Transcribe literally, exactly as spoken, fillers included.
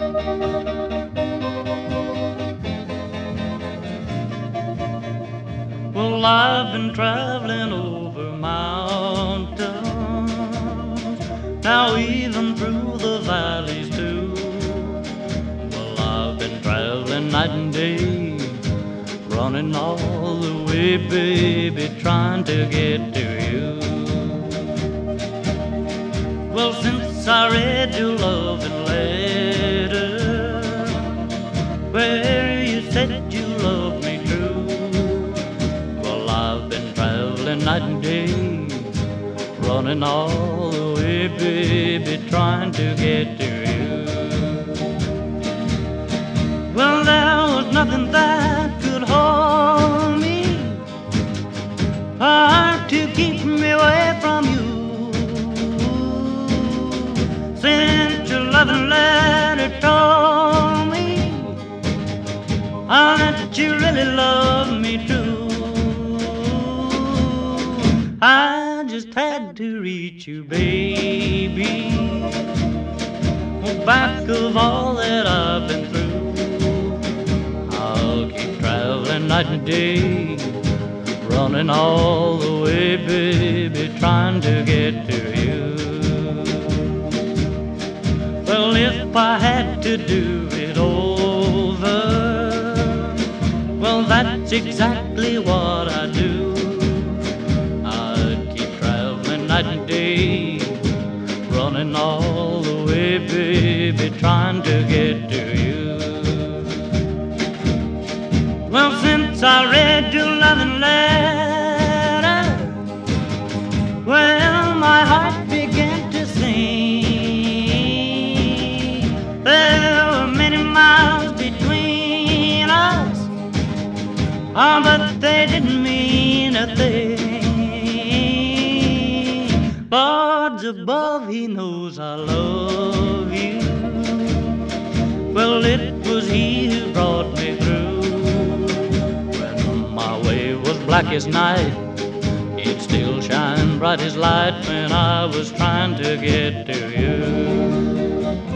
Well, I've been traveling over mountains, now even through the valleys too. Well, I've been traveling night and day, running all the way, baby, trying to get to you. Well, since I read your loving letter, where you said you loved me true, well, I've been traveling night and day, running all the way, baby, trying to get to you. Well, there was nothing that could hold me, or to keep me away from you. Since your loving letter told me oh, that you really love me too, I just had to reach you, baby. Oh, back of all that I've been through, I'll keep traveling night and day, running all the way, baby, trying to get to you. Well, if I had to do it over, well, that's exactly what I'd do. I'd keep traveling night and day, running all the way, baby, trying to get to you. Well, since I read your loving letter, well, my heart began to sing. There were many miles between us, oh, but they didn't mean a thing. Lord's above, He knows I love you. Well, it was He who brought me through. When my way was black as night, He'd still shine bright as light when I was trying to get to you.